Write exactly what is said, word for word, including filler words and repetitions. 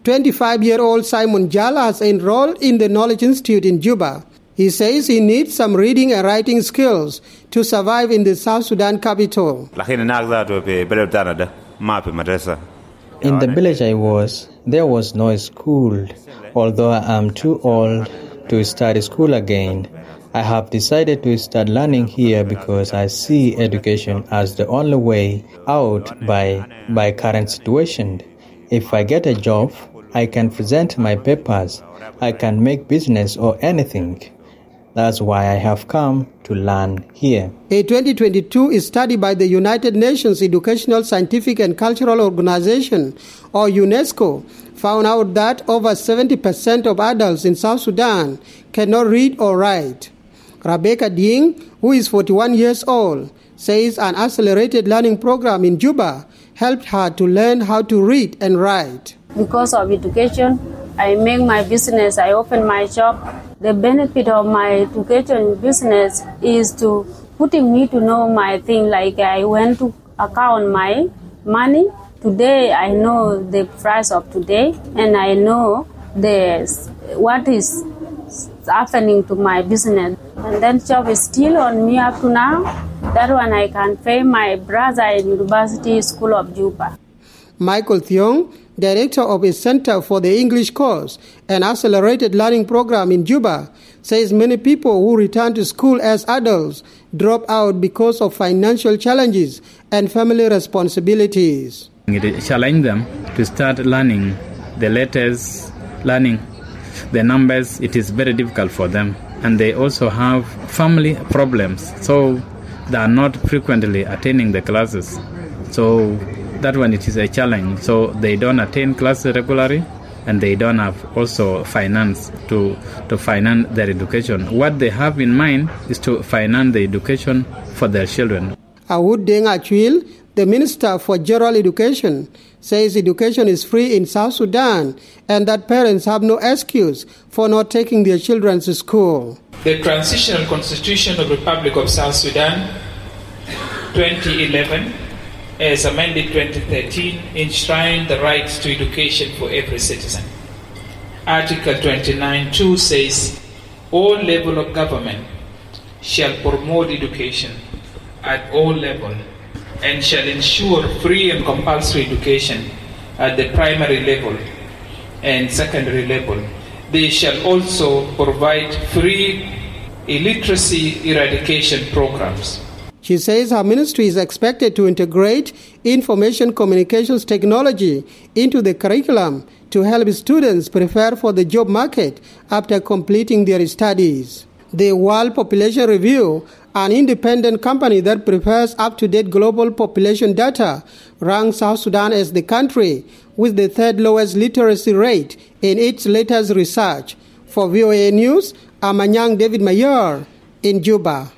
twenty-five-year-old Simon Jala has enrolled in the Knowledge Institute in Juba. He says he needs some reading and writing skills to survive in the South Sudan capital. In the village I was, there was no school. Although I am too old to start school again, I have decided to start learning here because I see education as the only way out by my current situation. If I get a job, I can present my papers, I can make business or anything. That's why I have come to learn here. A twenty twenty-two study by the United Nations Educational, Scientific and Cultural Organization, or UNESCO, found out that over seventy percent of adults in South Sudan cannot read or write. Rebecca Ding, who is forty-one years old, says an accelerated learning program in Juba helped her to learn how to read and write. Because of education, I make my business, I open my shop. The benefit of my education business is to putting me to know my thing, like I went to account my money. Today I know the price of today and I know the what is happening to my business. And then job is still on me up to now. That one I can pay my brother in University School of Juba. Michael Thiong, director of a Center for the English Course, an accelerated learning program in Juba, says many people who return to school as adults drop out because of financial challenges and family responsibilities. It challenge them to start learning the letters, learning the numbers. It is very difficult for them. And they also have family problems, so they are not frequently attending the classes. So that one, it is a challenge. So they don't attend classes regularly, and they don't have also finance to, to finance their education. What they have in mind is to finance the education for their children. Awud Deng Achwil, the Minister for General Education, says education is free in South Sudan and that parents have no excuse for not taking their children to school. The Transitional Constitution of the Republic of South Sudan, twenty eleven, as amended twenty thirteen, enshrined the right to education for every citizen. Article twenty-nine point two says, all levels of government shall promote education at all levels and shall ensure free and compulsory education at the primary level and secondary level. They shall also provide free illiteracy eradication programs. She says her ministry is expected to integrate information communications technology into the curriculum to help students prepare for the job market after completing their studies. The World Population Review, an independent company that prepares up-to-date global population data, ranks South Sudan as the country with the third lowest literacy rate in its latest research. For V O A News, I'm Anyang David Mayer in Juba.